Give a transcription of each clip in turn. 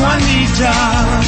Juanita.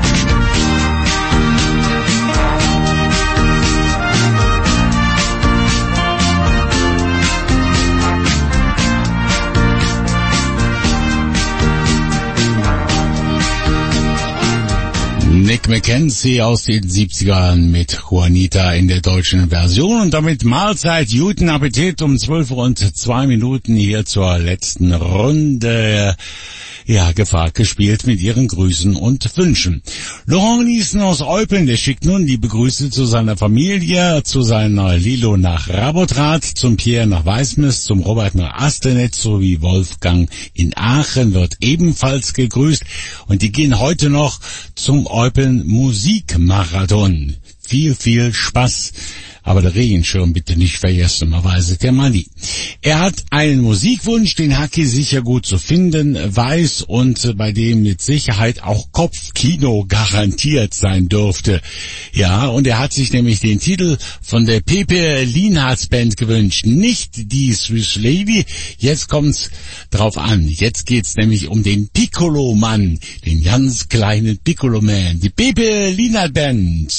Nick Mackenzie aus den 70ern mit Juanita in der deutschen Version und damit Mahlzeit, guten Appetit um 12:02 hier zur letzten Runde. Ja, gefragt gespielt mit ihren Grüßen und Wünschen. Laurent Niesen aus Eupen, der schickt nun liebe Grüße zu seiner Familie, zu seiner Lilo nach Rabotrath, zum Pierre nach Weißmist, zum Robert nach Astenetz sowie Wolfgang in Aachen wird ebenfalls gegrüßt. Und die gehen heute noch zum Eupen Musikmarathon. Viel, viel Spaß. Aber der Regenschirm bitte nicht vergessen, man weiß es ja mal nie. Er hat einen Musikwunsch, den Haki sicher gut zu finden weiß und bei dem mit Sicherheit auch Kopfkino garantiert sein dürfte. Ja, und er hat sich nämlich den Titel von der Pepe Lienhardt Band gewünscht, nicht die Swiss Lady. Jetzt kommt's drauf an. Jetzt geht's nämlich um den Piccolo-Mann, den ganz kleinen Piccolo-Man, die Pepe Lienhardt Band.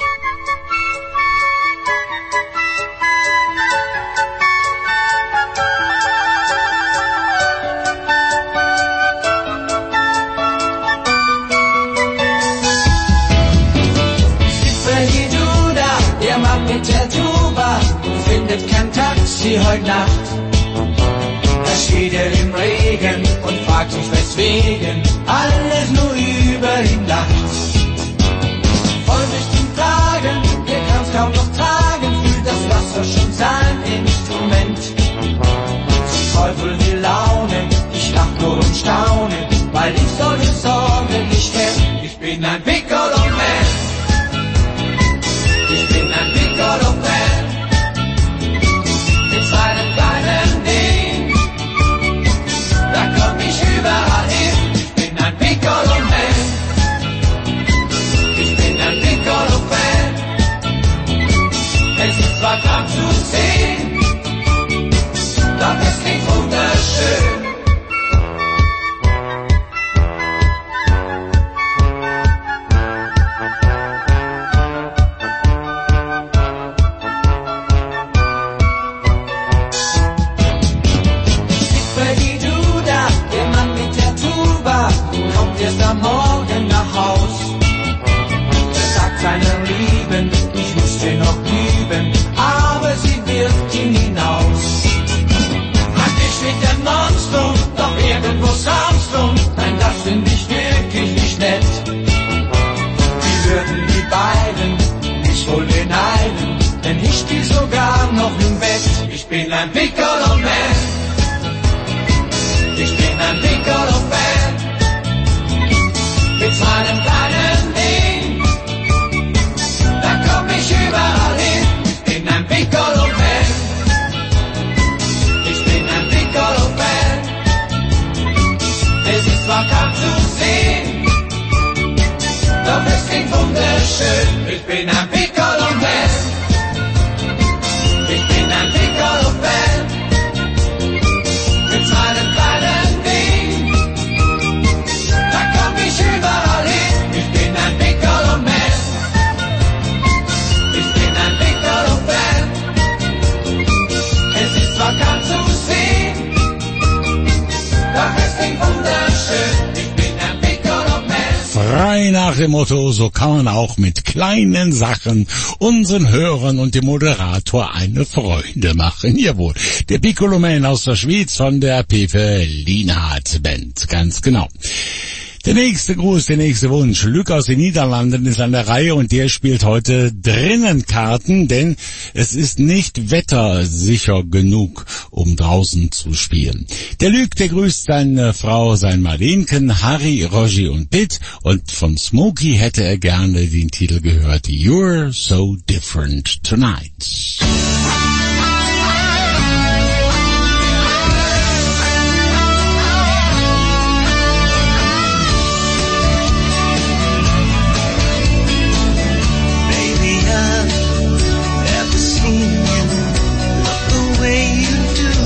Heute Nacht, da steht er im Regen und fragt sich weswegen, alles nur über ihn lacht. Voll bis zum Tragen, er kann's kaum noch tragen, fühlt das Wasser schon sein Instrument. Zum Teufel die Laune, ich lach nur und staune, weil ich solche Sorgen nicht kenn. Ich bin ein Piccolo-Man, ich bin ein Piccolo-Man. Seinem kleinen Ding, da komm ich überall hin. Ich bin ein Piccolo-Man, ich bin ein Piccolo-Fan. Es ist zwar krank zu sehen, doch es klingt wunderschön. Morgen nach Haus. Er sagt seiner Lieben, ich muss sie noch lieben, aber sie wirft ihn hinaus. Hat dich mit dem Monstrum, doch irgendwo Samstrum, nein, das find ich wirklich nicht nett. Wie würden die beiden mich wohl beneiden, denn ich spiel sogar noch im Bett. Ich bin ein Piccolo-Man, ich bin ein Piccolo-Man. Mit meinem kleinen Ding, da komm ich überall hin. Ich bin ein Piccolo-Man, ich bin ein Piccolo-Man. Es ist zwar kaum zu sehen, doch es klingt wunderschön. Ich bin ein Piccolo-Man, ich bin ein Piccolo-Man. Mit meinem kleinen Ding, da komm ich überall hin. Ich bin ein Piccolo-Man, ich bin ein Piccolo-Fan. Es ist zwar kaum zu sehen, doch es klingt wunderschön. Ich bin ein Piccolo-Man. Frei nach dem Motto, so kann man auch mit kleinen Sachen unseren Hörern und dem Moderator eine Freude machen. Jawohl, der Piccolo-Man aus der Schweiz von der Pepe Lienhardt Band, ganz genau. Der nächste Gruß, der nächste Wunsch. Luc aus den Niederlanden ist an der Reihe und der spielt heute drinnen Karten, denn es ist nicht wettersicher genug, um draußen zu spielen. Der Luc, der grüßt seine Frau, sein Marlenken, Harry, Roger und Pitt und von Smokey hätte er gerne den Titel gehört, You're So Different Tonight.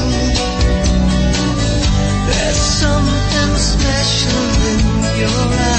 Special in your eyes.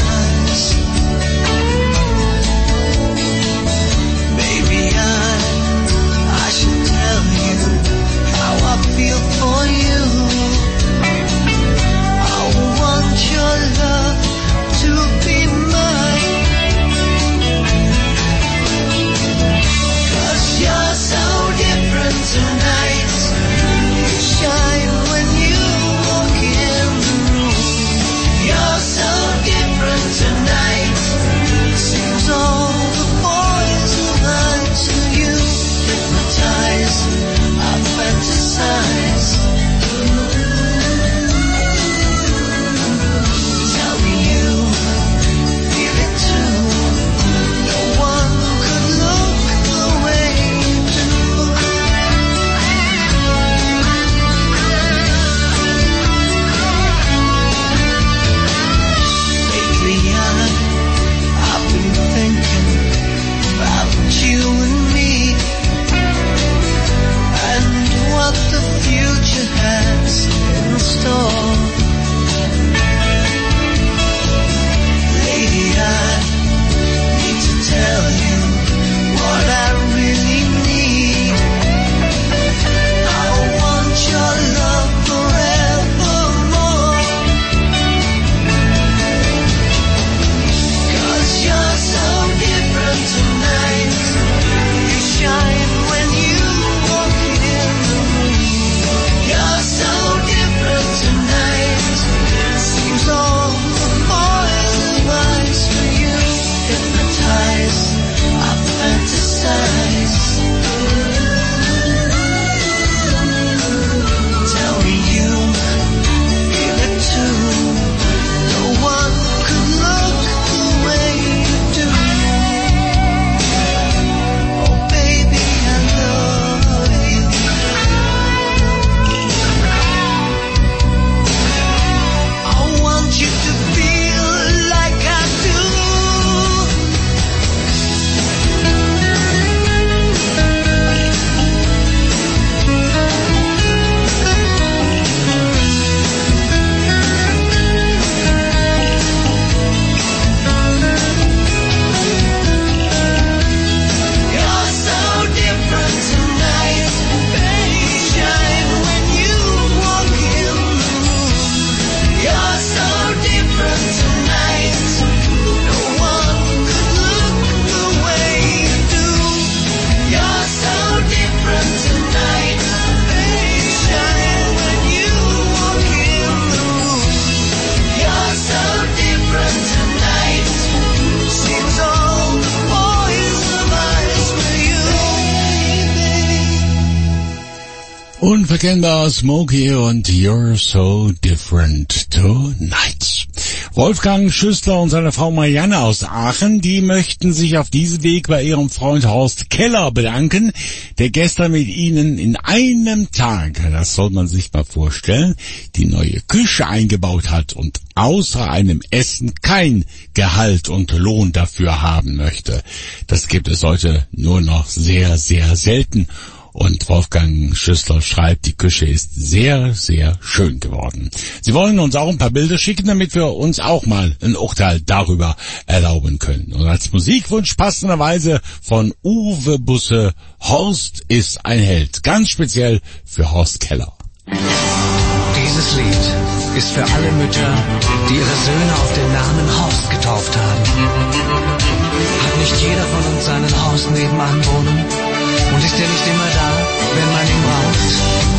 Unverkennbar Smokey und You're So Different Tonight. Wolfgang Schüssler und seine Frau Marianne aus Aachen, die möchten sich auf diesem Weg bei ihrem Freund Horst Keller bedanken, der gestern mit ihnen in einem Tag, das soll man sich mal vorstellen, die neue Küche eingebaut hat und außer einem Essen kein Gehalt und Lohn dafür haben möchte. Das gibt es heute nur noch sehr, sehr selten. Und Wolfgang Schüssler schreibt, die Küche ist sehr, sehr schön geworden. Sie wollen uns auch ein paar Bilder schicken, damit wir uns auch mal ein Urteil darüber erlauben können. Und als Musikwunsch passenderweise von Uwe Busse, Horst ist ein Held. Ganz speziell für Horst Keller. Dieses Lied ist für alle Mütter, die ihre Söhne auf den Namen Horst getauft haben. Hat nicht jeder von uns seinen Horst nebenan wohnen? Und ist er nicht immer da, wenn man ihn braucht?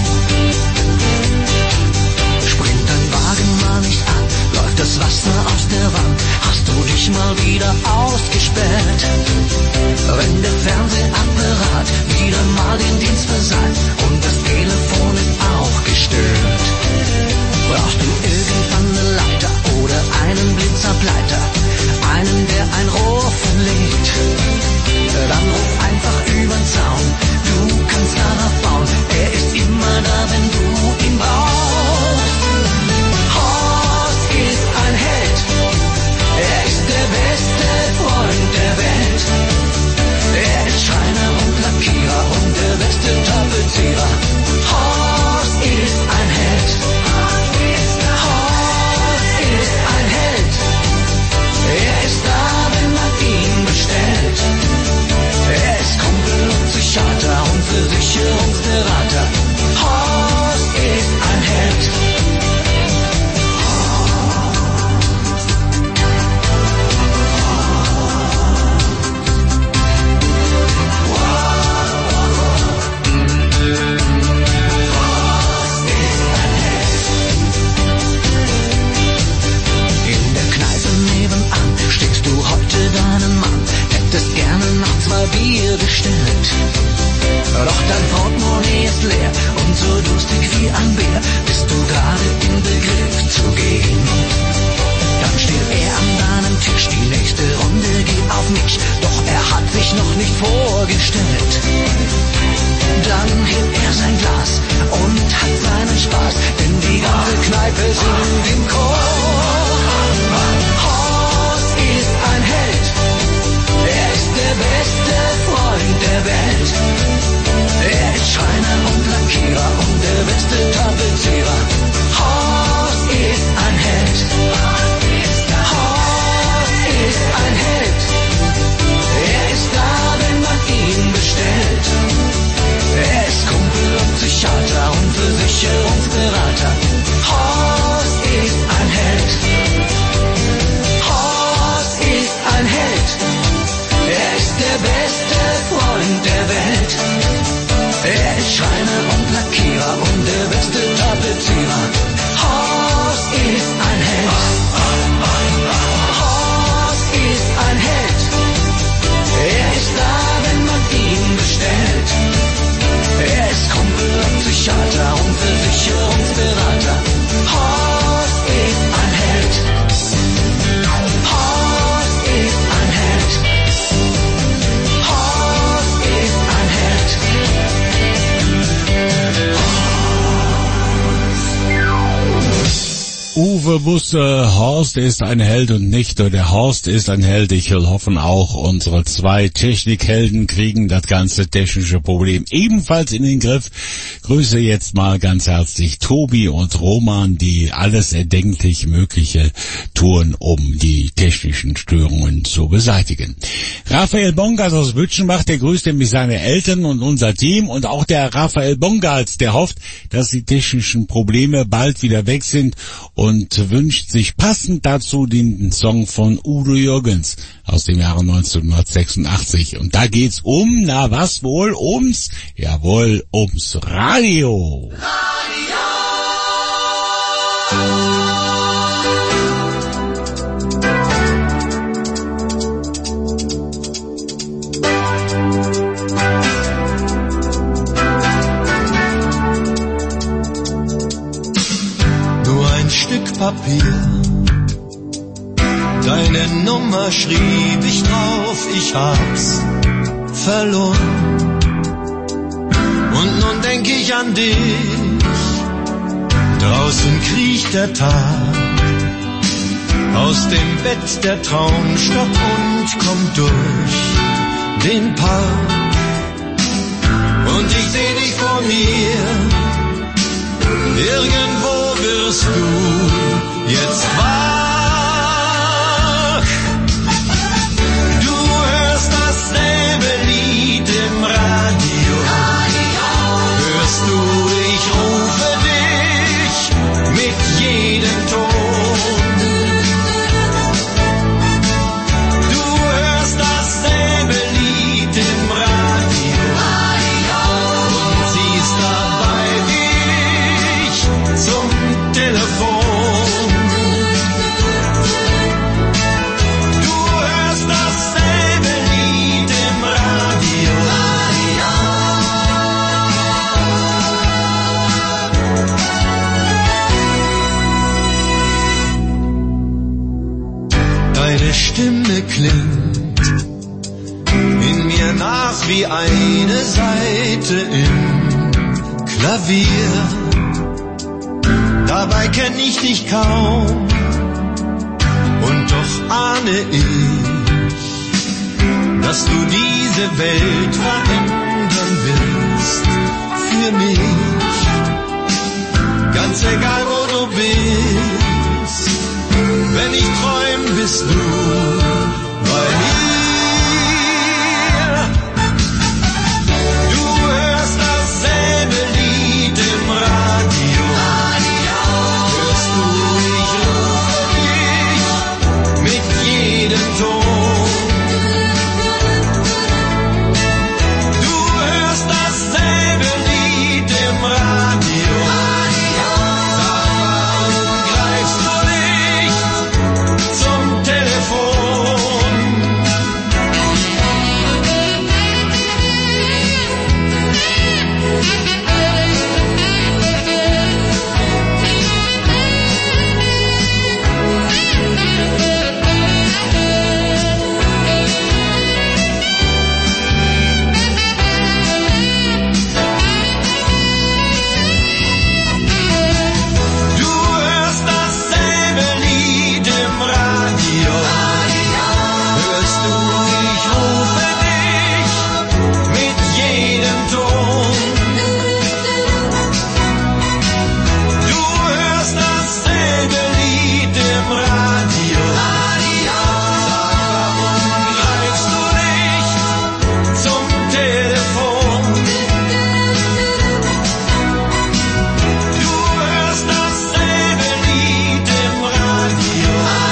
Springt dein Wagen mal nicht an, läuft das Wasser aus der Wand, hast du dich mal wieder ausgesperrt? Wenn der Fernsehapparat wieder mal den Dienst versagt und das Telefon ist auch gestört, brauchst du irgendwann eine Leiter oder einen Blitzableiter, einen, der ein Rohr verlegt. Dann ruf einfach übern Zaun, du kannst darauf bauen, er ist immer da, wenn du ihn brauchst. Horst ist ein Held, er ist der beste Freund der Welt. Er ist Schreiner und Lackierer und der beste Tapezierer. Horst ist ein Held. Horst ist ein Held, er ist da, wenn man ihn bestellt. Er ist Kumpel und Psychiater und Versicherungsberater. Horst ist ein Held. In der Kneipe nebenan steckst du heute deinen Mann, hättest gerne noch 2 Bier bestellt. Doch dein Portemonnaie ist leer und so durstig wie ein Bär bist du gerade im Begriff zu gehen. Dann steht er an deinem Tisch, die nächste Runde geht auf mich, doch er hat sich noch nicht vorgestellt. Dann hebt er sein Glas und hat seinen Spaß, denn die ganze Kneipe singt im Chor. Horst ist ein Held, er ist der beste Freund der Welt. Er ist Schreiner und Lackierer und der beste Tapezierer. Horst ist ein Held. Horst ist ein Held. Er ist da, wenn man ihn bestellt. Er ist Kumpel und Psychiater und Versicherungsberater. Horst ist ein Held. Horst ist ein Held. Er ist der beste Freund der Welt. Er ist Schreiner und Lackierer und der beste Tapezierer. Horst ist ein Held. Horst ist ein Held. Er ist da, wenn man ihn bestellt. Er ist Kumpel und Psychiater und Versicherungsberater. Horst ist ein Held. Horst ist ein Held. Horst ist ein Held. Uwe Busse, Horst ist ein Held und nicht nur der Horst ist ein Held. Ich will hoffen, auch unsere 2 Technikhelden kriegen das ganze technische Problem ebenfalls in den Griff. Grüße jetzt mal ganz herzlich Tobi und Roman, die alles erdenklich Mögliche tun, um die technischen Störungen zu beseitigen. Raphael Bongard aus Bütchenbach, der grüßt nämlich seine Eltern und unser Team, und auch der Raphael Bongard, der hofft, dass die technischen Probleme bald wieder weg sind und wünscht sich passend dazu den Song von Udo Jürgens aus dem Jahre 1986. Und da geht's um, na was wohl, ums Radio. Deine Nummer schrieb ich drauf, ich hab's verloren. Und nun denk ich an dich, draußen kriecht der Tag aus dem Bett der Traumstadt und kommt durch den Park. Und ich seh dich vor mir, irgendwo wirst du jetzt wach. Du hörst dasselbe Lied im Radio. Hörst du, ich rufe dich mit jedem Ton. Du hörst dasselbe Lied im Radio und ziehst dabei dich zum Telefon. Du hörst dasselbe Lied im Radio. Deine Stimme klingt in mir nach wie eine Seite im Klavier. Dabei kenn ich dich kaum und doch ahne ich, dass du diese Welt verändern willst für mich. Ganz egal wo du bist, wenn ich träum, bist du bei mir. Du hörst dasselbe Lied im Radio. Hörst du, ich rufe dich mit jedem Ton. Du hörst dasselbe Lied im Radio. Sag, warum greifst du nicht zum Telefon? Du hörst dasselbe Lied im Radio. Hörst du, ich rufe dich mit jedem Ton. Du hörst dasselbe Lied im Radio. Sag, warum greifst du nicht zum Telefon? Du hörst dasselbe Lied im Radio.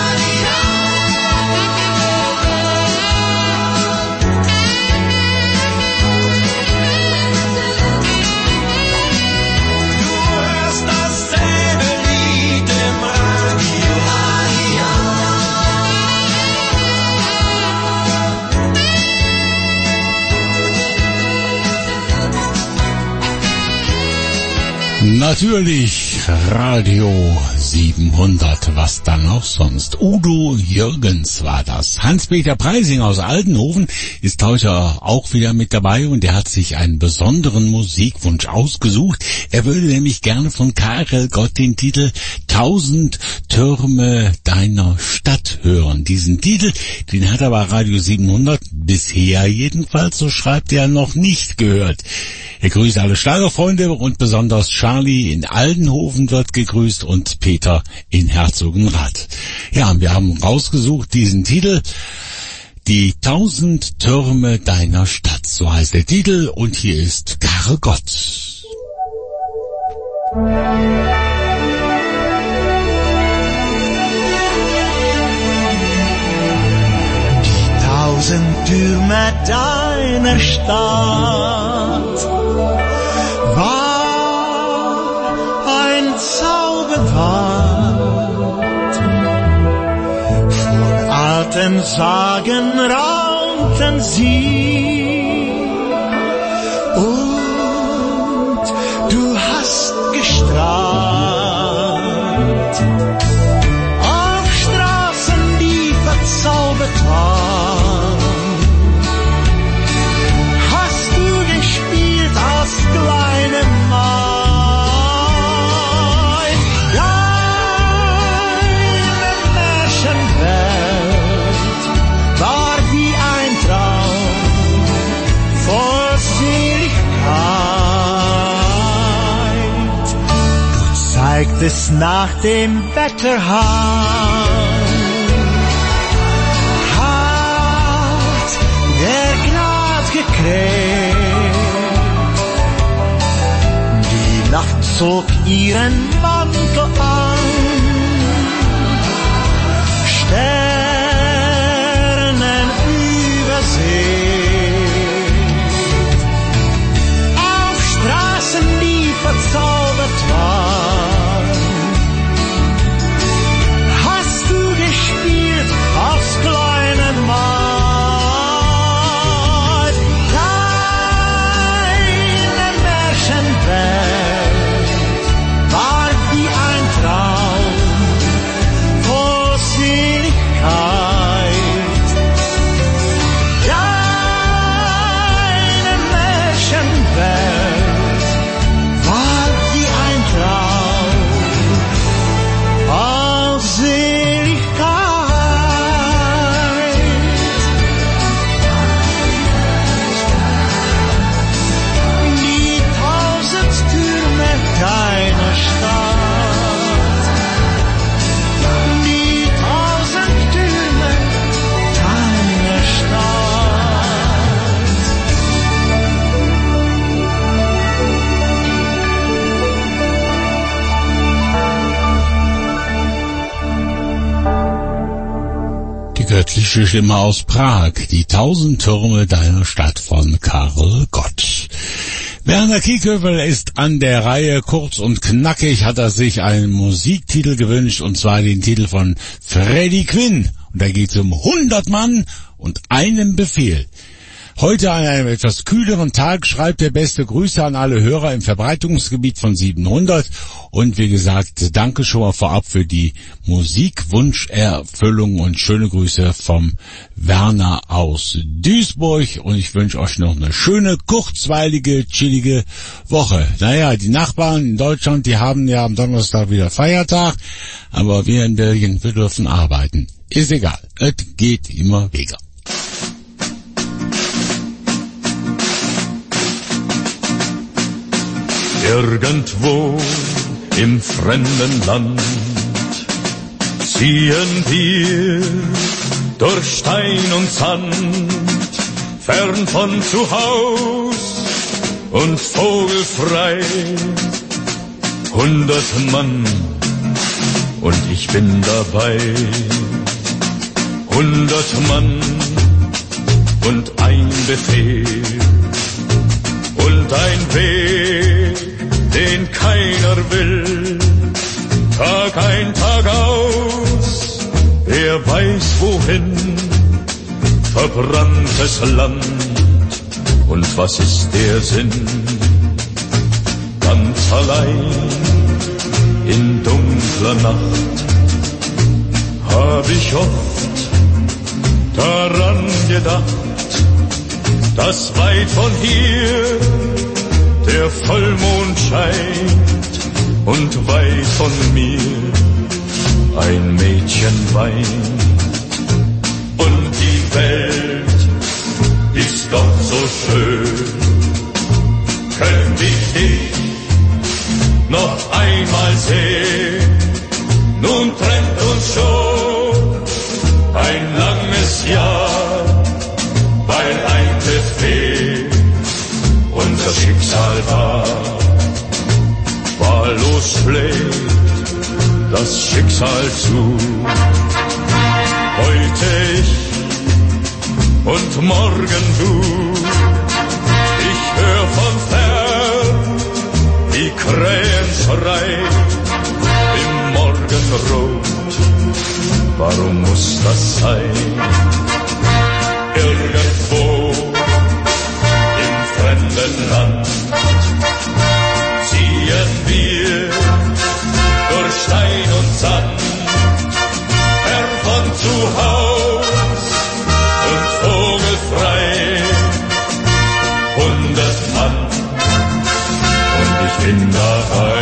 Du hörst dasselbe Lied im Radio. Natürlich Radio 700, was dann auch sonst. Udo Jürgens war das. Hans-Peter Preising aus Aldenhoven ist heute auch wieder mit dabei und er hat sich einen besonderen Musikwunsch ausgesucht. Er würde nämlich gerne von Karel Gott den Titel 1000 Türme deiner Stadt hören. Diesen Titel, den hat aber Radio 700 bisher jedenfalls, so schreibt er, noch nicht gehört. Er grüßt alle Schlagerfreunde und besonders Charlie in Aldenhoven wird gegrüßt und Peter in Herzogenrath. Ja, wir haben rausgesucht diesen Titel, die 1000 Türme deiner Stadt, so heißt der Titel und hier ist Karel Gott. Die 1000 Türme deiner Stadt war ein Zauberwald. Vor alten Sagen raunten sie und du hast gestrahlt. Auf Straßen, die verzaubernd bis nach dem Wetterhahn. Hat der Glas gekräht, die Nacht zog ihren Mantel an, Sternen übersät, auf Straßen, die verzaubert waren. Hast du gespielt aufs kleine Mal? Deine Märchenwelt war wie ein Traum voll Seligkeit. Deine Märchenwelt war wie ein Traum voll Seligkeit. Die 1000 Türme deiner Stadt, die 1000 Türme deiner Stadt. Die göttliche Stimme aus Prag, die 1000 Türme deiner Stadt von Karl Gott. Werner Kiekövel ist an der Reihe. Kurz und knackig hat er sich einen Musiktitel gewünscht, und zwar den Titel von Freddie Quinn. Und da geht es um 100 Mann und einen Befehl. Heute an einem etwas kühleren Tag schreibt er beste Grüße an alle Hörer im Verbreitungsgebiet von 700. Und wie gesagt, danke schon mal vorab für die Musikwunscherfüllung und schöne Grüße vom Werner aus Duisburg. Und ich wünsche euch noch eine schöne, kurzweilige, chillige Woche. Naja, die Nachbarn in Deutschland, die haben ja am Donnerstag wieder Feiertag, aber wir in Belgien, wir dürfen arbeiten. Ist egal, es geht immer wieder. Irgendwo im fremden Land ziehen wir durch Stein und Sand, fern von zu Haus und vogelfrei. 100 Mann und ich bin dabei. 100 Mann und ein Befehl und ein Weg, den keiner will, Tag ein, Tag aus, wer weiß wohin, verbranntes Land, und was ist der Sinn? Ganz allein in dunkler Nacht hab ich oft daran gedacht, dass weit von hier der Vollmond scheint und weit von mir ein Mädchen weint. Und die Welt ist doch so schön, könnt ich dich noch einmal sehen. Nun trennt uns schon ein langes Jahr, weil ein Befehl unser Schicksal war. Wahllos schlägt das Schicksal zu. Heute ich und morgen du. Ich hör von fern die Krähen schreien im Morgenrot. Warum muss das sein? Irgendwo im fremden Land ziehen wir durch Stein und Sand, fern von zu Haus und vogelfrei. 100 Mann und ich bin dabei.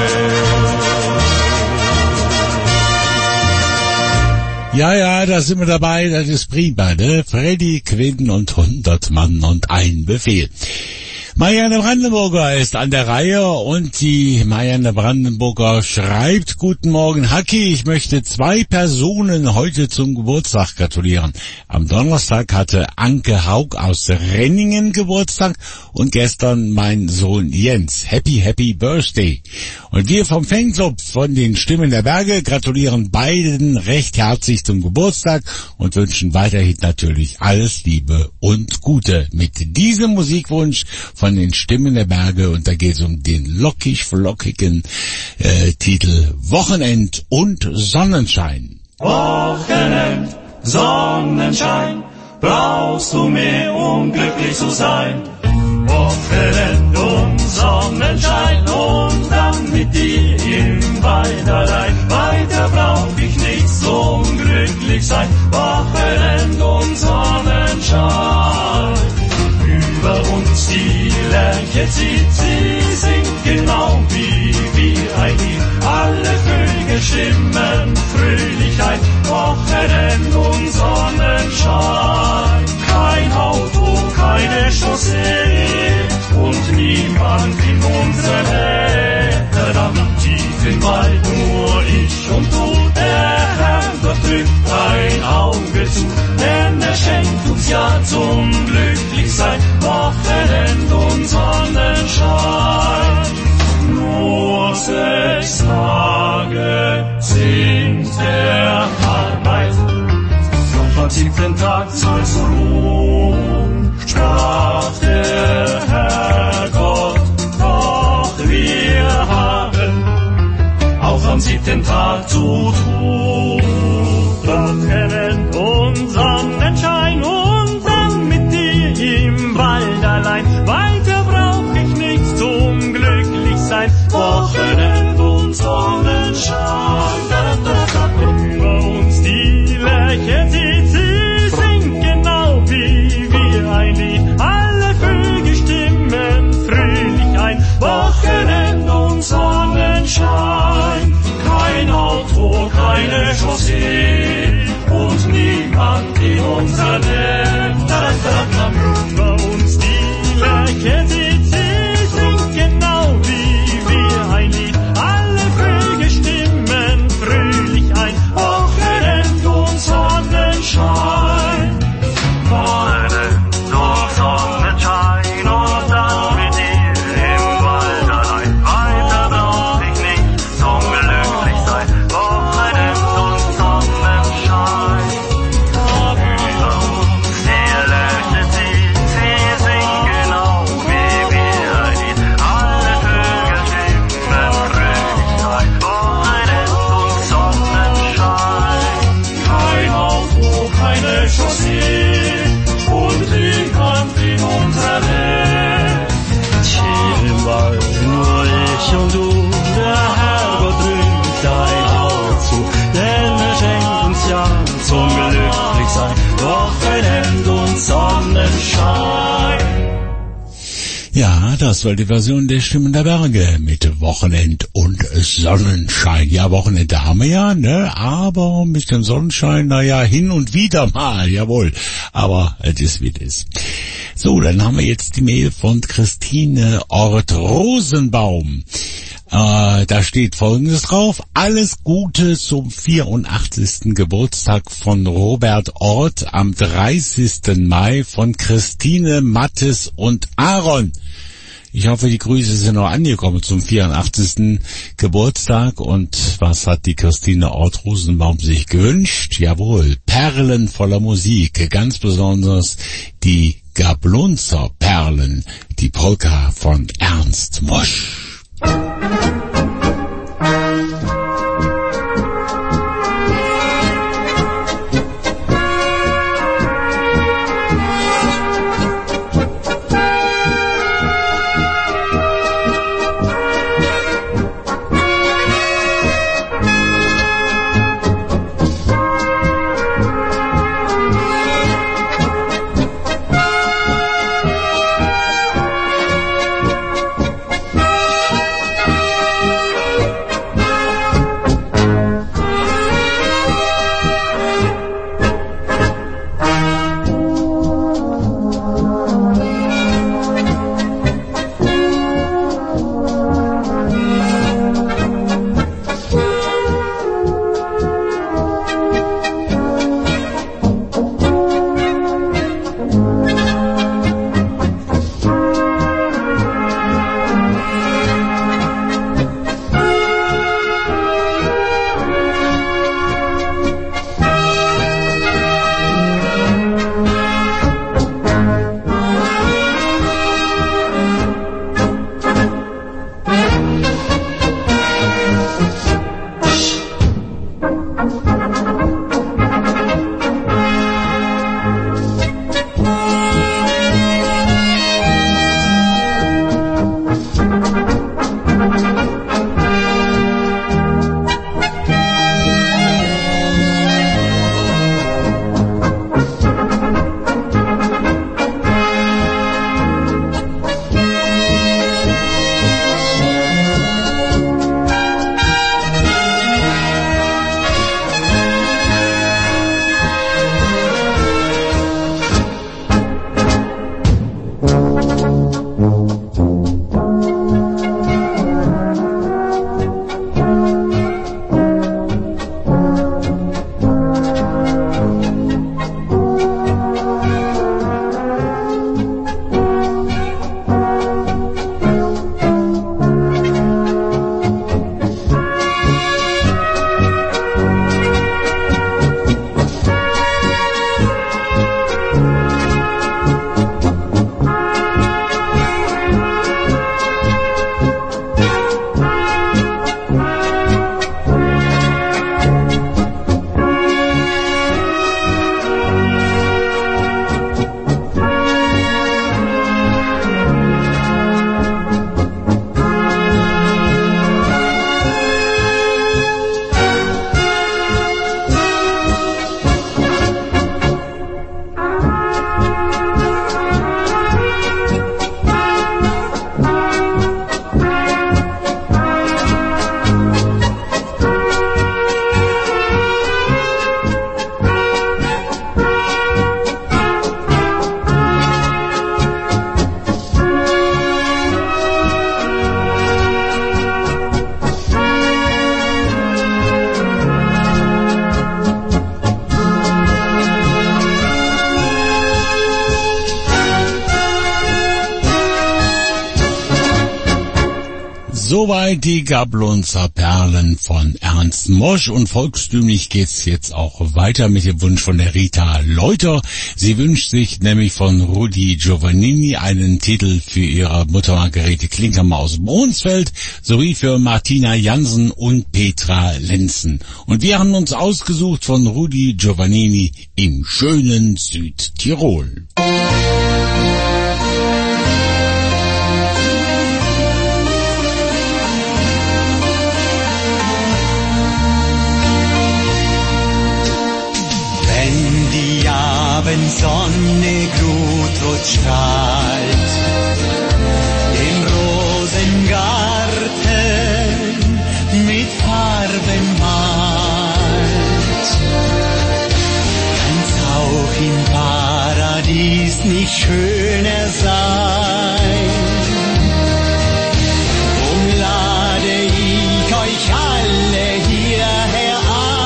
Ja, da sind wir dabei, das ist prima, ne? Freddie Quinn und 100 Mann und ein Befehl. Marianne Brandenburger ist an der Reihe und die Marianne Brandenburger schreibt: Guten Morgen, Hacki, ich möchte 2 Personen heute zum Geburtstag gratulieren. Am Donnerstag hatte Anke Haug aus Renningen Geburtstag und gestern mein Sohn Jens. Happy Birthday. Und wir vom Fanclub von den Stimmen der Berge gratulieren beiden recht herzlich zum Geburtstag und wünschen weiterhin natürlich alles Liebe und Gute mit diesem Musikwunsch von den Stimmen der Berge, und da geht es um den lockig-flockigen Titel Wochenend und Sonnenschein. Wochenend, Sonnenschein, brauchst du mehr, um glücklich zu sein. Wochenend und Sonnenschein und dann mit dir im Wald allein. Weiter brauch ich nichts zum glücklich sein. Wochenend und Sonnenschein. Über uns die Lerche zieht, sie singt genau wie wir ein Lied. Alle Vögel stimmen fröhlich ein. Wochenend und Sonnenschein. Kein Auto, keine Chaussee und niemand in unserer Nähe. Dann tief im Wald nur ich und du. Der Herr dort drückt ein Auge zu, denn er schenkt uns ja zum Glücklichsein Wochenend und Sonnenschein. Nur 6 Tage sind der Arbeit, doch am 7. Tag soll's ruhen, sprach der Herrgott. Doch wir haben auch am 7. Tag zu tun. Wochenend und Sonnenschein und dann mit dir im Wald allein. Weiter brauch ich nichts zum Glücklichsein. Wochenend und Sonnenschein. Über uns die Lerche zieht, sie singt genau wie wir ein Lied. Alle Vögel stimmen fröhlich ein. Wochenend und Sonnenschein. Kein Auto, keine Chaussee und niemand in unserer Nähe. Über uns die Lerche zieht, sie singt genau wie wir ein Lied. Alle Vögel stimmen fröhlich ein. Wochenend und Sonnenschein. Wochenend und Sonnenschein und dann mit dir im Wald allein. Weiter brauch ich nicht zum Glücklichsein. Wochenend und Sonnenschein. Über uns die Lerche zieht, sie singt genau wie wir ein Lied. Alle Vögel stimmen fröhlich ein. Wochenend und Sonnenschein. Kein Auto, keine Chaussee und niemand in unserer Nähe. Hier im Wald nur ich und du, der Herrgott drückt ein Auge zu, denn er schenkt uns ja zum Glücklichsein Wochenend und Sonnenschein. Ja, das war die Version der Stimmen der Berge mit Wochenend und Sonnenschein. Ja, Wochenende haben wir ja, ne? Aber ein bisschen Sonnenschein, naja, hin und wieder mal, jawohl. Aber es ist wie es ist. So, dann haben wir jetzt die Mail von Christine Ort-Rosenbaum. Da steht Folgendes drauf: Alles Gute zum 84. Geburtstag von Robert Ort am 30. Mai von Christine, Mattes und Aaron. Ich hoffe, die Grüße sind noch angekommen zum 84. Geburtstag. Und was hat die Christine Ort-Rosenbaum sich gewünscht? Jawohl, Perlen voller Musik, ganz besonders die Gablonzer Perlen, die Polka von Ernst Mosch. Soweit die Gablonzer Perlen von Ernst Mosch, und volkstümlich geht's jetzt auch weiter mit dem Wunsch von der Rita Leuter. Sie wünscht sich nämlich von Rudi Giovannini einen Titel für ihre Mutter Margarete Klinkermann aus Brunsfeld sowie für Martina Jansen und Petra Lenzen. Und wir haben uns ausgesucht von Rudi Giovannini im schönen Südtirol. Abendsonne glutrot strahlt, den Rosengarten mit Farben malt. Kann's auch im Paradies nicht schöner sein? Drum lade ich euch alle hierher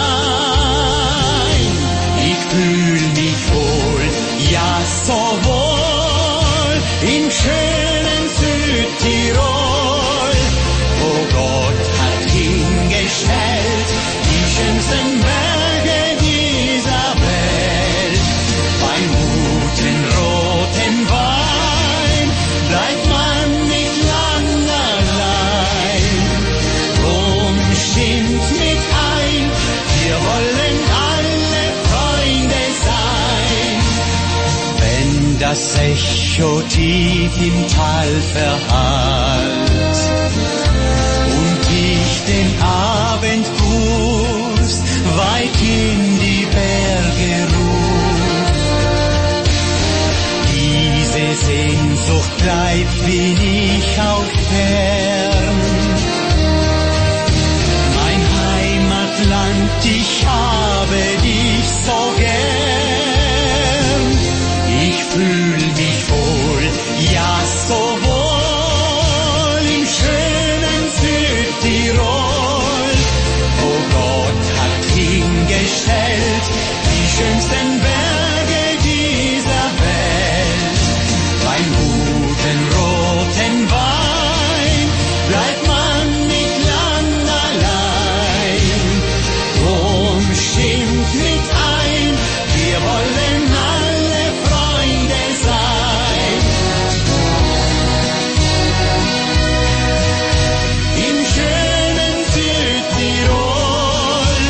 ein. Ich fühl mich wohl, ja so wohl, im schönen Südtirol, wo Gott hat hingestellt die schönsten Berge dieser Welt. Beim guten roten Wein bleibt man nicht lang allein. Drum stimmt mit ein, wir wollen alle Freunde sein. Wenn das Echo tief im Tal verhallt und ich den Abendgruß weit in die Berge ruf, diese Sehnsucht bleibt, bin ich auch fern. Mein Heimatland, ich habe dich so gern. Ich fühl mich wohl, ja so wohl, im schönen Südtirol, wo Gott hat hingestellt die schönsten Berge dieser Welt. Beim guten roten Wein bleibt man nicht lang allein. Drum stimmt mit ein, wir wollen alle Freunde sein. Im schönen Südtirol,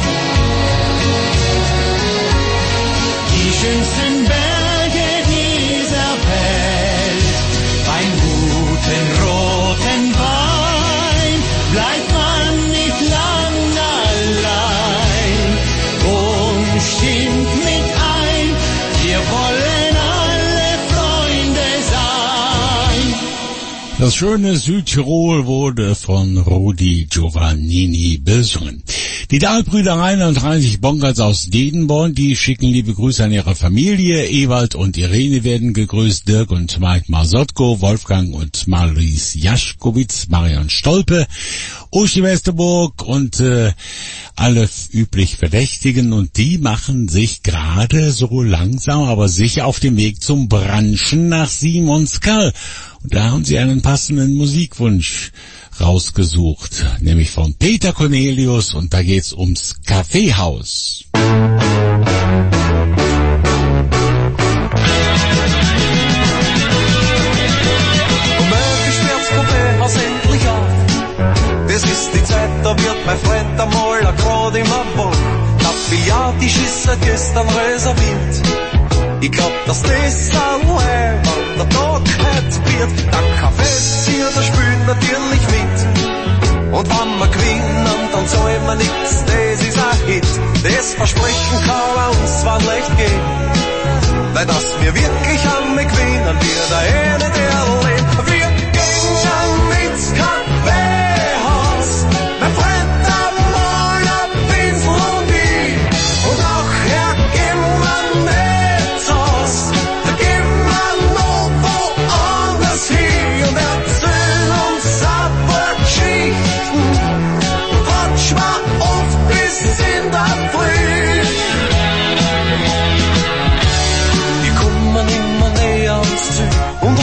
die schönsten Berge dieser Welt. Beim guten roten Wein bleibt man nicht lang allein. Drum stimmt mit ein, wir wollen alle Freunde sein. Das schöne Südtirol wurde von Rudi Giovannini besungen. Die Dahlbrüder Rainer und Heinrich Bongartz aus Dedenborn, die schicken liebe Grüße an ihre Familie. Ewald und Irene werden gegrüßt, Dirk und Mike Marsotko, Wolfgang und Maris Jaschkowitz, Marion Stolpe, Uschi Westerburg und alle üblich Verdächtigen, und die machen sich gerade so langsam, aber sicher auf dem Weg zum Branchen nach Simonskal. Und da haben sie einen passenden Musikwunsch rausgesucht, nämlich von Peter Cornelius, und da geht's ums Kaffeehaus. Das ist die Zeit, da wird mein Freund einmal grad immer wach. Der Billard-Tisch ist seit gestern reserviert. Ich glaub, dass das allein, wenn der Tag heute wird. Der Kaffee hier, der spielt natürlich mit. Und wenn wir gewinnen, dann zahlen wir nix, das ist ein Hit. Das Versprechen kann bei uns zwar leicht gehen, weil dass wir wirklich einmal gewinnen, wird der eine, der lebt. Wir gehen schon ins Kaffeehaus, mein Freund einmal ein Pinsel und ich. Und nachher gehen wir nicht aus, da gehen wir noch woanders hin und erzählen uns ein paar Geschichten und quatschen wir oft bis in der Früh. Die kommen immer näher ans Ziel und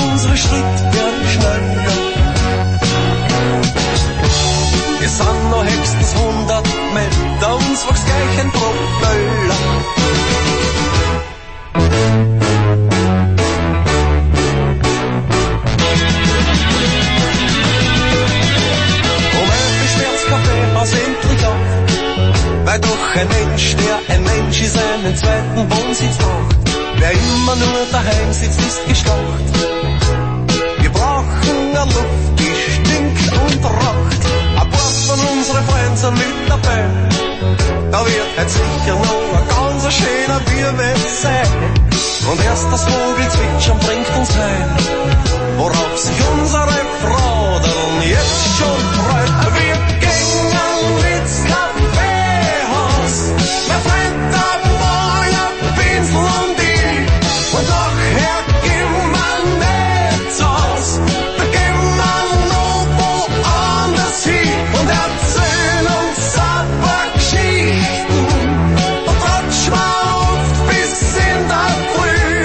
Wohnsitz macht. Wer immer nur daheim sitzt, ist gestaucht. Wir brauchen eine Luft, die stinkt und raucht. Ein paar von unseren Freunden sind mit dabei. Da wird jetzt sicher noch ein ganz schöner Bierwett sein. Und erst das Vogelzwitschern bringt uns heim, worauf sich unsere Frauen jetzt schon freut. Wir gehen ins Kaffeehaus, mein Freund, da war ja Pinsel und ich. Und nachher gehen wir nicht aus, da gehen wir noch woanders hin und erzählen uns ein paar Geschichten. Und tratschen wir oft bis in der Früh.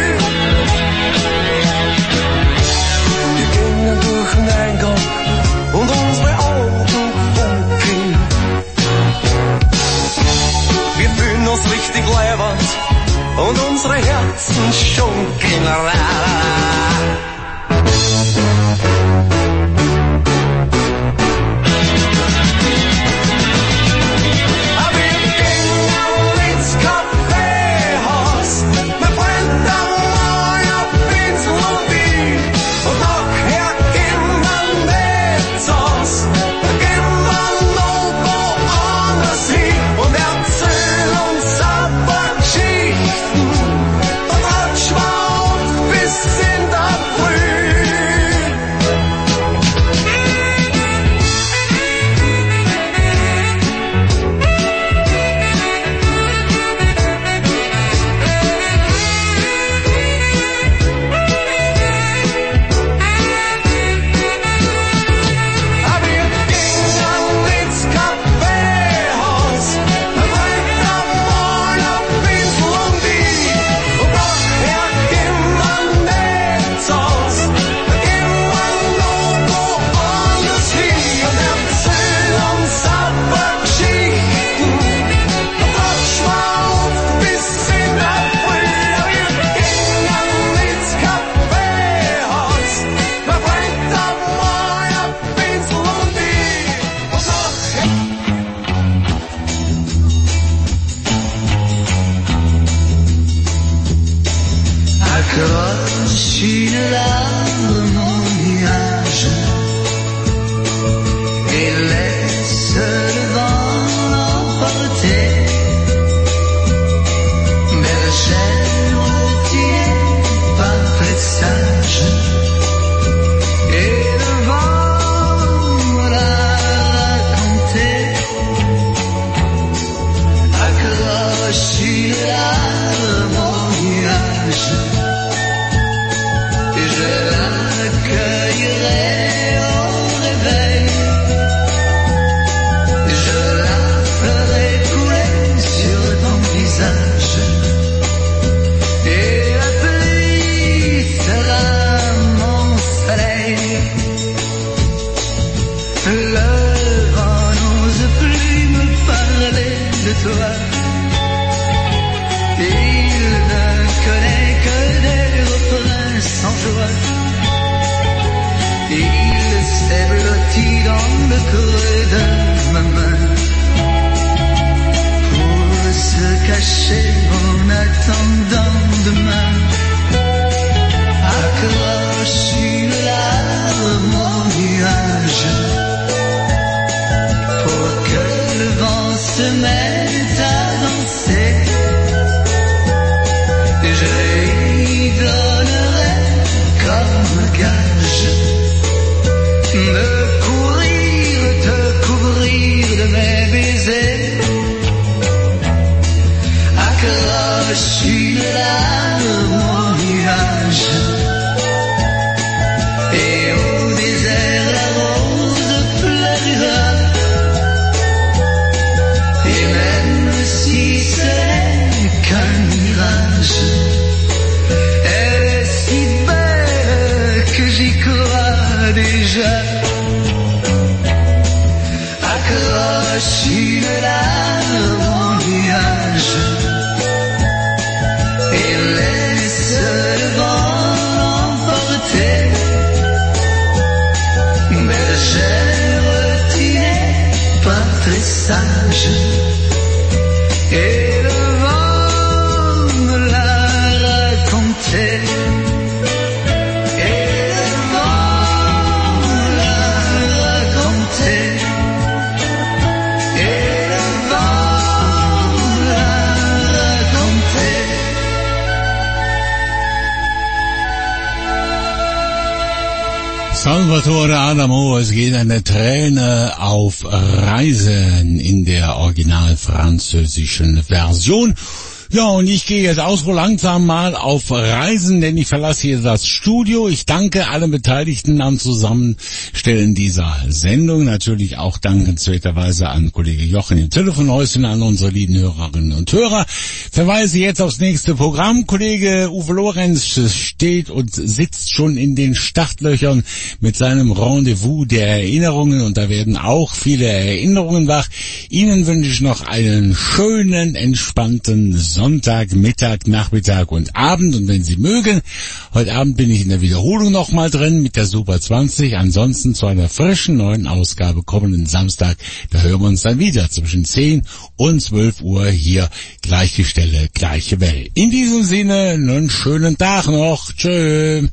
Wir gehen durch den Eingang und unsere Augen funkeln. Wir fühlen uns richtig leibend und unsere Herzen schunkeln. Wir gehen ins Kaffeehaus, mein Freund, da war ja Pinsel und ich. Und nachher gehen wir nicht aus, da gehen wir noch woanders hin und erzählen uns ein paar Geschichten. Da tratschen wir oft bis in der Früh. Wir gehen ins Kaffeehaus, mein Freund, da war ja Pinsel und ich. Und nachher gehen wir nicht aus, da gehen wir noch woanders hin und erzählen uns ein paar Geschichten. Da tratschen wir oft bis in der Früh. Wir gehen ins Kaffeehaus, mein Freund, da war ja Pinsel und ich. Und nachher Accroche une larme, mon nuage, et laisse le vent l'emporter. Bergère, tu n'es pas très sage, et le vent me l'a raconté. Accroche une larme, mon nuage, et je l'accueillerai au réveil. Je la ferai couler sur ton visage, et la pluie sera mon soleil. Le vent n'ose plus me parler de toi. Il ne connaît que des refrains sans joie. Il s'est blotti dans le creux de ma main pour se cacher en attendant demain. Accroche une larme au nuage pour que le vent se mette à danser. Je lui donnerai comme gage de courir, te couvrir de mes baisers. Accroche une larme au nuage, et au désert la rose fleurira. Et même si ce n'est qu'un mirage, elle est si belle que j'y crois déjà. Accroche une larme au nuage, et laisse le vent l'emporter. Bergère, tu n'es pas très sage, et le vent me Salvatore Adamo, es geht eine Träne auf Reisen in der original französischen Version. Ja, und ich gehe jetzt auch so langsam mal auf Reisen, denn ich verlasse hier das Studio. Ich danke allen Beteiligten am Zusammenstellen dieser Sendung. Natürlich auch dankenswerterweise an Kollege Jochen im Telefonhäuschen, an unsere lieben Hörerinnen und Hörer. Verweise jetzt aufs nächste Programm. Kollege Uwe Lorenz steht und sitzt schon in den Startlöchern mit seinem Rendezvous der Erinnerungen, und da werden auch viele Erinnerungen wach. Ihnen wünsche ich noch einen schönen, entspannten Sonntag, Mittag, Nachmittag und Abend, und wenn Sie mögen, heute Abend bin ich in der Wiederholung nochmal drin mit der Super 20, ansonsten zu einer frischen neuen Ausgabe kommenden Samstag, da hören wir uns dann wieder zwischen 10 und 12 Uhr hier, gleiche Stelle, gleiche Welle. In diesem Sinne, einen schönen Tag noch, tschö.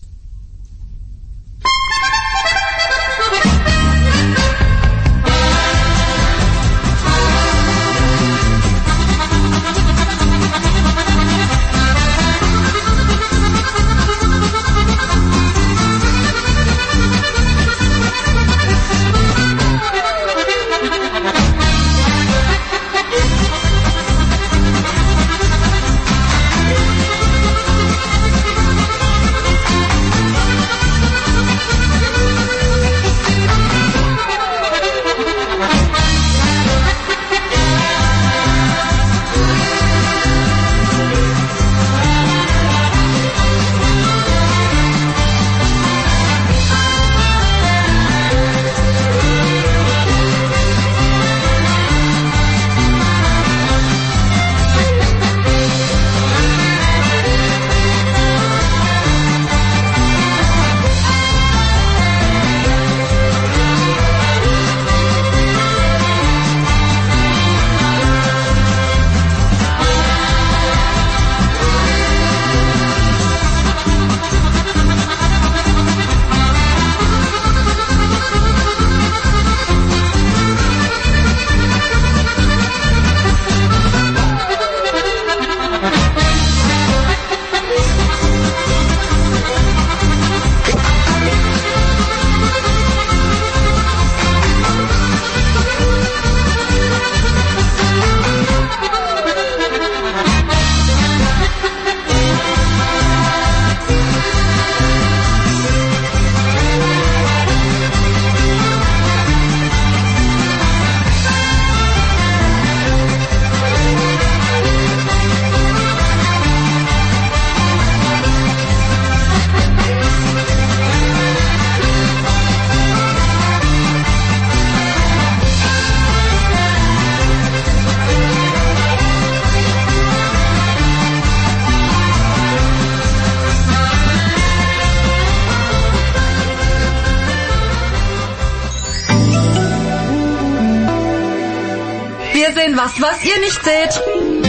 Was ihr nicht seht.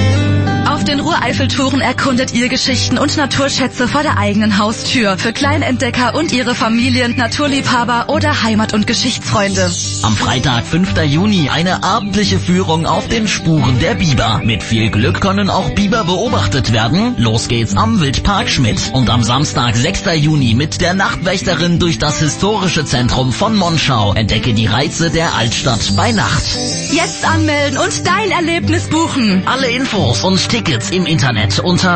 Auf den Ruhr-Eifel-Touren erkundet ihr Geschichten und Naturschätze vor der eigenen Haustür. Für Kleinentdecker und ihre Familien, Naturliebhaber oder Heimat- und Geschichtsfreunde. Am Freitag, 5. Juni, eine abendliche Führung auf den Spuren der Biber. Mit viel Glück können auch Biber beobachtet werden. Los geht's am Wildpark Schmidt. Und am Samstag, 6. Juni, mit der Nachtwächterin durch das historische Zentrum von Monschau. Entdecke die Reize der Altstadt bei Nacht. Jetzt anmelden und dein Erlebnis buchen. Alle Infos und Tickets im Internet unter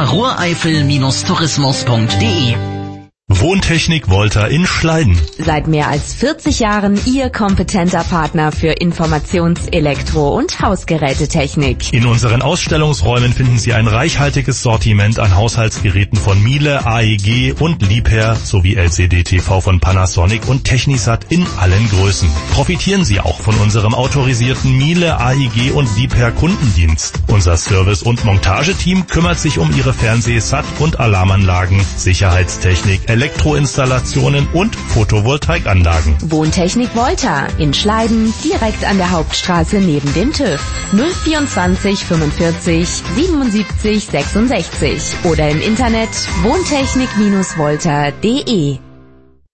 ruhreifel-tourismus.de. Wohntechnik Volta in Schleiden. Seit mehr als 40 Jahren Ihr kompetenter Partner für Informations-, Elektro- und Hausgerätetechnik. In unseren Ausstellungsräumen finden Sie ein reichhaltiges Sortiment an Haushaltsgeräten von Miele, AEG und Liebherr sowie LCD-TV von Panasonic und Technisat in allen Größen. Profitieren Sie auch von unserem autorisierten Miele, AEG und Liebherr Kundendienst. Unser Service- und Montageteam kümmert sich um Ihre Fernseh-, SAT- und Alarmanlagen, Sicherheitstechnik, Elektroinstallationen und Photovoltaikanlagen. Wohntechnik Volta in Schleiden, direkt an der Hauptstraße neben dem TÜV. 024 45 77 66 oder im Internet wohntechnik-volta.de.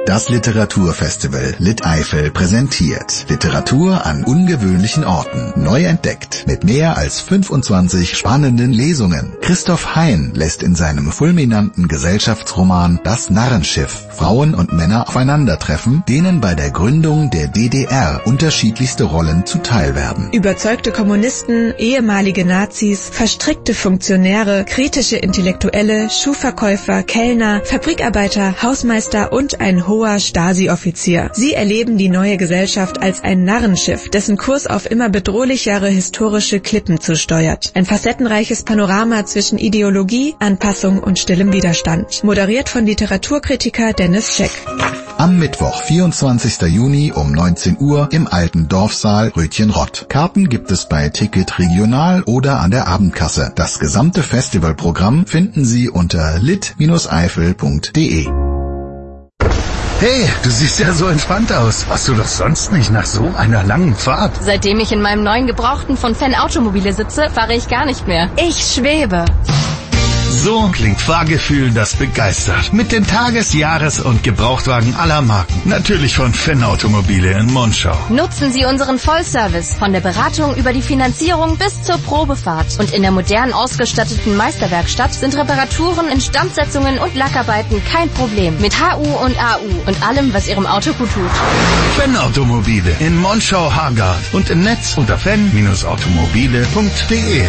Das Literaturfestival Lit-Eifel präsentiert Literatur an ungewöhnlichen Orten, neu entdeckt, mit mehr als 25 spannenden Lesungen. Christoph Hein lässt in seinem fulminanten Gesellschaftsroman Das Narrenschiff Frauen und Männer aufeinandertreffen, denen bei der Gründung der DDR unterschiedlichste Rollen zuteil werden. Überzeugte Kommunisten, ehemalige Nazis, verstrickte Funktionäre, kritische Intellektuelle, Schuhverkäufer, Kellner, Fabrikarbeiter, Hausmeister und ein hoher Stasi-Offizier. Sie erleben die neue Gesellschaft als ein Narrenschiff, dessen Kurs auf immer bedrohlichere historische Klippen zusteuert. Ein facettenreiches Panorama zwischen Ideologie, Anpassung und stillem Widerstand. Moderiert von Literaturkritiker Dennis Scheck. Am Mittwoch, 24. Juni um 19 Uhr im alten Dorfsaal Rötchenrott. Karten gibt es bei Ticket Regional oder an der Abendkasse. Das gesamte Festivalprogramm finden Sie unter lit-eifel.de. Hey, du siehst ja so entspannt aus. Warst du doch sonst nicht nach so einer langen Fahrt? Seitdem ich in meinem neuen Gebrauchten von Fan Automobile sitze, fahre ich gar nicht mehr. Ich schwebe. So klingt Fahrgefühl, das begeistert. Mit den Tages-, Jahres- und Gebrauchtwagen aller Marken. Natürlich von Fan Automobile in Monschau. Nutzen Sie unseren Vollservice. Von der Beratung über die Finanzierung bis zur Probefahrt. Und in der modern ausgestatteten Meisterwerkstatt sind Reparaturen, Instandsetzungen und Lackarbeiten kein Problem. Mit HU und AU und allem, was Ihrem Auto gut tut. Fan Automobile in Monschau-Hargard und im Netz unter fan-automobile.de.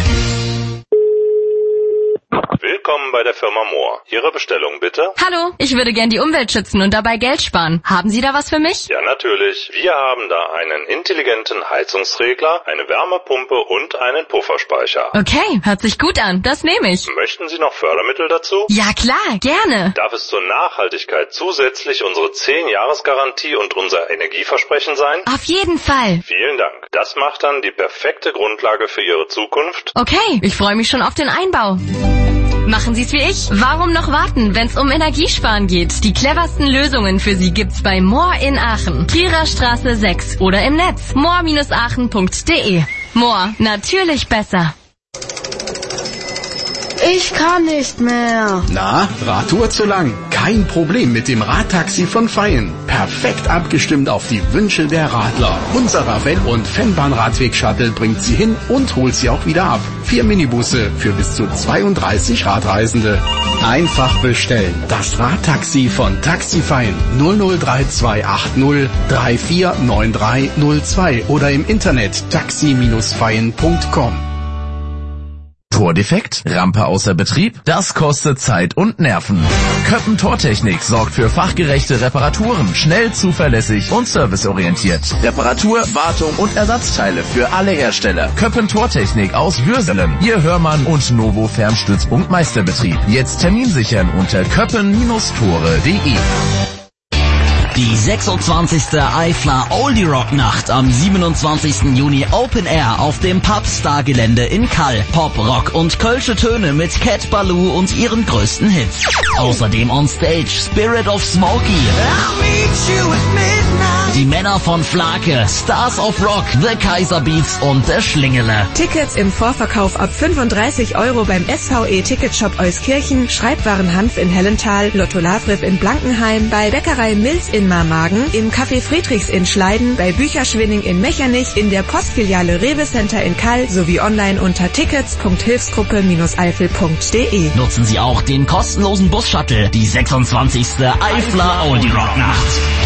Willkommen bei der Firma Mohr. Ihre Bestellung bitte? Hallo, ich würde gern die Umwelt schützen und dabei Geld sparen. Haben Sie da was für mich? Ja, natürlich. Wir haben da einen intelligenten Heizungsregler, eine Wärmepumpe und einen Pufferspeicher. Okay, hört sich gut an. Das nehme ich. Möchten Sie noch Fördermittel dazu? Ja, klar, gerne. Darf es zur Nachhaltigkeit zusätzlich unsere 10-Jahres-Garantie und unser Energieversprechen sein? Auf jeden Fall. Vielen Dank. Das macht dann die perfekte Grundlage für Ihre Zukunft. Okay, ich freue mich schon auf den Einbau. Machen Sie es wie ich. Warum noch warten, wenn es um Energiesparen geht? Die cleversten Lösungen für Sie gibt's bei Mohr in Aachen. Trierer Straße 6 oder im Netz mohr-aachen.de. Mohr, natürlich besser. Ich kann nicht mehr. Na, Radtour zu lang? Kein Problem mit dem Radtaxi von Feyen. Perfekt abgestimmt auf die Wünsche der Radler. Unser Ravel- und Fennbahn-Radweg-Shuttle bringt Sie hin und holt Sie auch wieder ab. 4 Minibusse für bis zu 32 Radreisende. Einfach bestellen. Das Radtaxi von Taxi Feyen 003-280 349302 oder im Internet taxi-feyen.com. Tordefekt? Rampe außer Betrieb? Das kostet Zeit und Nerven. Köppen Tortechnik sorgt für fachgerechte Reparaturen, schnell, zuverlässig und serviceorientiert. Reparatur, Wartung und Ersatzteile für alle Hersteller. Köppen Tortechnik aus Würselen. Ihr Hörmann und Novo Fernstützpunkt Meisterbetrieb. Jetzt Termin sichern unter köppen-tore.de. Die 26. Eifler Oldie Rock Nacht am 27. Juni Open Air auf dem Pubstar-Gelände in Kall. Pop, Rock und kölsche Töne mit Cat Ballou und ihren größten Hits. Außerdem on Stage Spirit of Smokey. Die Männer von Flake, Stars of Rock, The Kaiser Beats und der Schlingele. Tickets im Vorverkauf ab 35 € beim SVE Ticketshop Euskirchen, Schreibwaren Hanf in Hellenthal, Lotto Lavriff in Blankenheim, bei Bäckerei Mills in Marmagen, im Café Friedrichs in Schleiden, bei Bücherschwinning in Mechernich, in der Postfiliale Rewe Center in Kall sowie online unter tickets.hilfsgruppe-eifel.de. Nutzen Sie auch den kostenlosen Bus-Shuttle, die 26. Eifler Oldie Rock Nacht.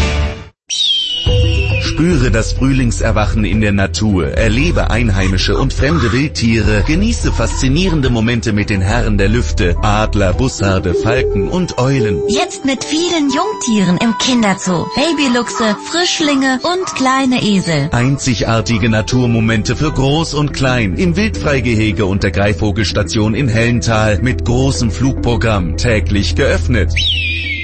Spüre das Frühlingserwachen in der Natur, erlebe einheimische und fremde Wildtiere, genieße faszinierende Momente mit den Herren der Lüfte, Adler, Bussarde, Falken und Eulen. Jetzt mit vielen Jungtieren im Kinderzoo, Babyluchse, Frischlinge und kleine Esel. Einzigartige Naturmomente für Groß und Klein im Wildfreigehege und der Greifvogelstation in Hellenthal mit großem Flugprogramm, täglich geöffnet.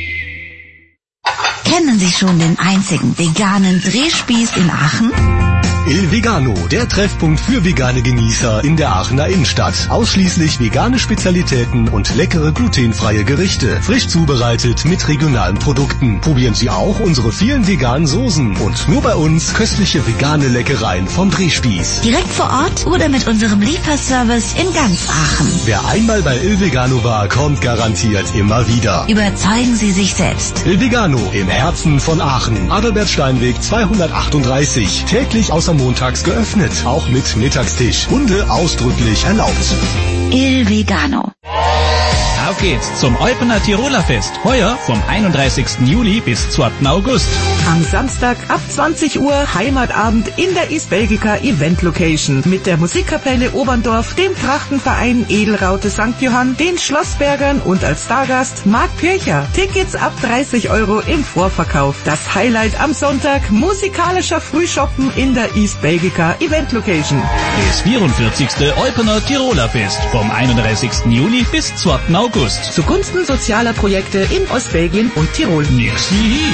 Kennen Sie schon den einzigen veganen Drehspieß in Aachen? Il Vegano, der Treffpunkt für vegane Genießer in der Aachener Innenstadt. Ausschließlich vegane Spezialitäten und leckere glutenfreie Gerichte. Frisch zubereitet mit regionalen Produkten. Probieren Sie auch unsere vielen veganen Soßen. Und nur bei uns köstliche vegane Leckereien vom Drehspieß. Direkt vor Ort oder mit unserem Lieferservice in ganz Aachen. Wer einmal bei Il Vegano war, kommt garantiert immer wieder. Überzeugen Sie sich selbst. Il Vegano im Herzen von Aachen. Adalbert-Steinweg 238. Täglich außer montags geöffnet. Auch mit Mittagstisch. Hunde ausdrücklich erlaubt. Il Vegano. Auf geht's zum Eupener Tiroler Fest. Heuer vom 31. Juli bis 2. August. Am Samstag ab 20 Uhr Heimatabend in der East Belgica Event Location mit der Musikkapelle Oberndorf, dem Trachtenverein Edelraute St. Johann, den Schlossbergern und als Stargast Marc Pircher. Tickets ab 30 € im Vorverkauf. Das Highlight am Sonntag, musikalischer Frühshoppen in der East Belgica Event Location. Das 44. Eupener Tiroler Fest vom 31. Juli bis 2. August. Zugunsten sozialer Projekte in Ostbelgien und Tirol. Nix wie.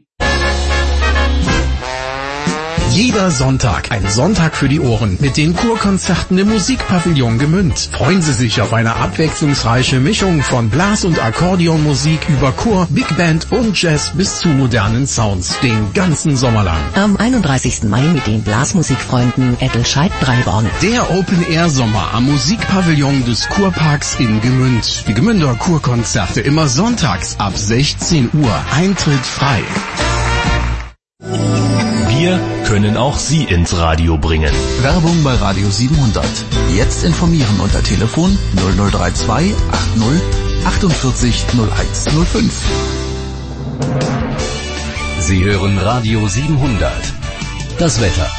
Jeder Sonntag ein Sonntag für die Ohren mit den Kurkonzerten im Musikpavillon Gmünd. Freuen Sie sich auf eine abwechslungsreiche Mischung von Blas- und Akkordeonmusik über Chor, Big Band und Jazz bis zu modernen Sounds den ganzen Sommer lang. Am 31. Mai mit den Blasmusikfreunden Ettelscheid-Dreiborn. Der Open-Air-Sommer am Musikpavillon des Kurparks in Gmünd. Die Gmünder Kurkonzerte immer sonntags ab 16 Uhr. Eintritt frei. Wir können auch Sie ins Radio bringen. Werbung bei Radio 700. Jetzt informieren unter Telefon 0032 80 48 0105. Sie hören Radio 700. Das Wetter.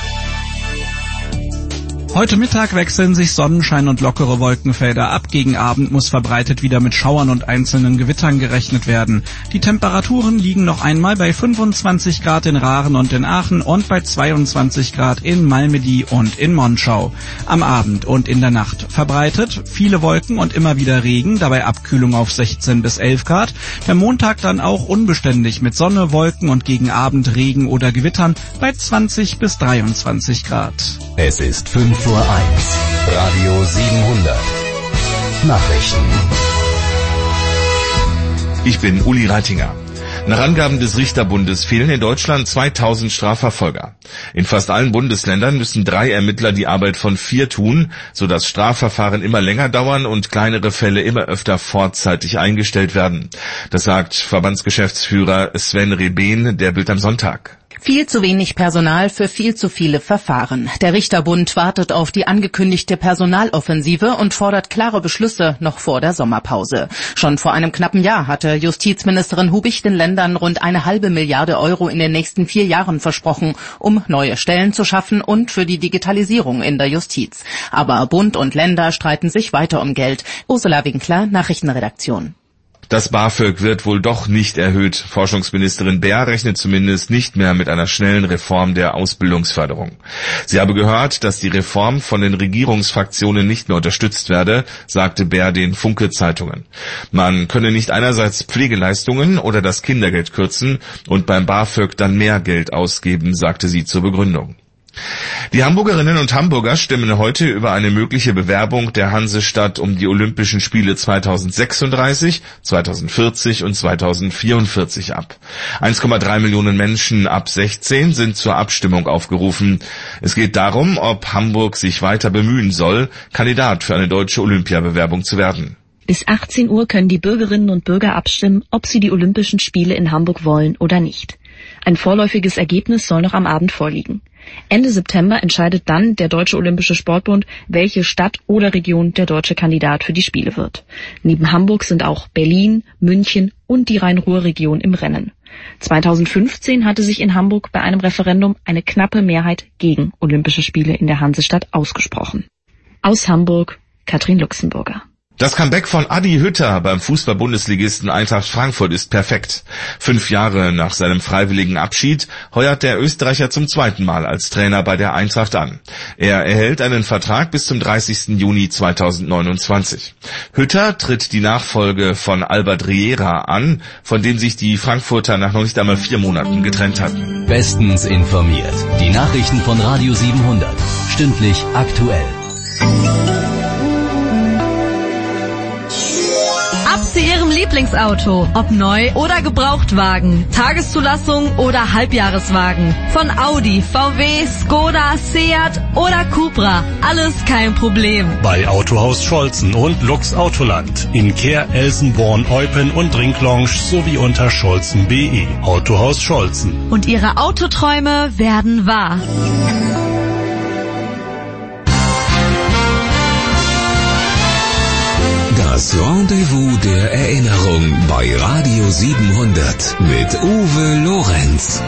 Heute Mittag wechseln sich Sonnenschein und lockere Wolkenfelder ab. Gegen Abend muss verbreitet wieder mit Schauern und einzelnen Gewittern gerechnet werden. Die Temperaturen liegen noch einmal bei 25 Grad in Raaren und in Aachen und bei 22 Grad in Malmedy und in Monschau. Am Abend und in der Nacht verbreitet viele Wolken und immer wieder Regen, dabei Abkühlung auf 16 bis 11 Grad. Der Montag dann auch unbeständig mit Sonne, Wolken und gegen Abend Regen oder Gewittern bei 20 bis 23 Grad. Es ist 5:01 Uhr. Radio 700. Nachrichten. Ich bin Uli Reitinger. Nach Angaben des Richterbundes fehlen in Deutschland 2000 Strafverfolger. In fast allen Bundesländern müssen 3 Ermittler die Arbeit von 4 tun, sodass Strafverfahren immer länger dauern und kleinere Fälle immer öfter vorzeitig eingestellt werden. Das sagt Verbandsgeschäftsführer Sven Rebehn der Bild am Sonntag. Viel zu wenig Personal für viel zu viele Verfahren. Der Richterbund wartet auf die angekündigte Personaloffensive und fordert klare Beschlüsse noch vor der Sommerpause. Schon vor einem knappen Jahr hatte Justizministerin Hubich den Ländern rund 1,5 Milliarde € in den nächsten 4 Jahren versprochen, um neue Stellen zu schaffen und für die Digitalisierung in der Justiz. Aber Bund und Länder streiten sich weiter um Geld. Ursula Winkler, Nachrichtenredaktion. Das BAföG wird wohl doch nicht erhöht. Forschungsministerin Baer rechnet zumindest nicht mehr mit einer schnellen Reform der Ausbildungsförderung. Sie habe gehört, dass die Reform von den Regierungsfraktionen nicht mehr unterstützt werde, sagte Baer den Funke-Zeitungen. Man könne nicht einerseits Pflegeleistungen oder das Kindergeld kürzen und beim BAföG dann mehr Geld ausgeben, sagte sie zur Begründung. Die Hamburgerinnen und Hamburger stimmen heute über eine mögliche Bewerbung der Hansestadt um die Olympischen Spiele 2036, 2040 und 2044 ab. 1,3 Millionen Menschen ab 16 sind zur Abstimmung aufgerufen. Es geht darum, ob Hamburg sich weiter bemühen soll, Kandidat für eine deutsche Olympiabewerbung zu werden. Bis 18 Uhr können die Bürgerinnen und Bürger abstimmen, ob sie die Olympischen Spiele in Hamburg wollen oder nicht. Ein vorläufiges Ergebnis soll noch am Abend vorliegen. Ende September entscheidet dann der Deutsche Olympische Sportbund, welche Stadt oder Region der deutsche Kandidat für die Spiele wird. Neben Hamburg sind auch Berlin, München und die Rhein-Ruhr-Region im Rennen. 2015 hatte sich in Hamburg bei einem Referendum eine knappe Mehrheit gegen Olympische Spiele in der Hansestadt ausgesprochen. Aus Hamburg, Katrin Luxemburger. Das Comeback von Adi Hütter beim Fußball-Bundesligisten Eintracht Frankfurt ist perfekt. 5 Jahre nach seinem freiwilligen Abschied heuert der Österreicher zum 2. Mal als Trainer bei der Eintracht an. Er erhält einen Vertrag bis zum 30. Juni 2029. Hütter tritt die Nachfolge von Albert Riera an, von dem sich die Frankfurter nach noch nicht einmal 4 Monaten getrennt hatten. Bestens informiert. Die Nachrichten von Radio 700. Stündlich aktuell. Ab zu Ihrem Lieblingsauto, ob neu oder Gebrauchtwagen, Tageszulassung oder Halbjahreswagen. Von Audi, VW, Skoda, Seat oder Cupra. Alles kein Problem. Bei Autohaus Scholzen und Lux Autoland. In Kehr, Elsenborn, Eupen und Drinklounge sowie unter scholzen.de. Autohaus Scholzen. Und Ihre Autoträume werden wahr. Das Rendezvous der Erinnerung bei Radio 700 mit Uwe Lorenz.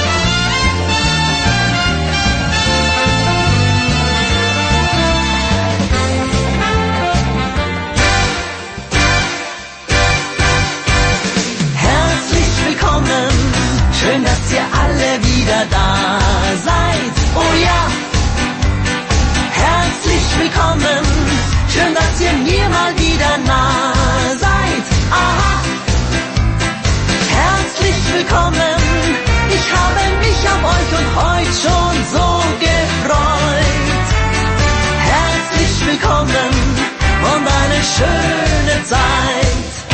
Herzlich willkommen, schön, dass ihr alle wieder da seid. Oh ja, herzlich willkommen. Schön, dass ihr mir mal wieder nah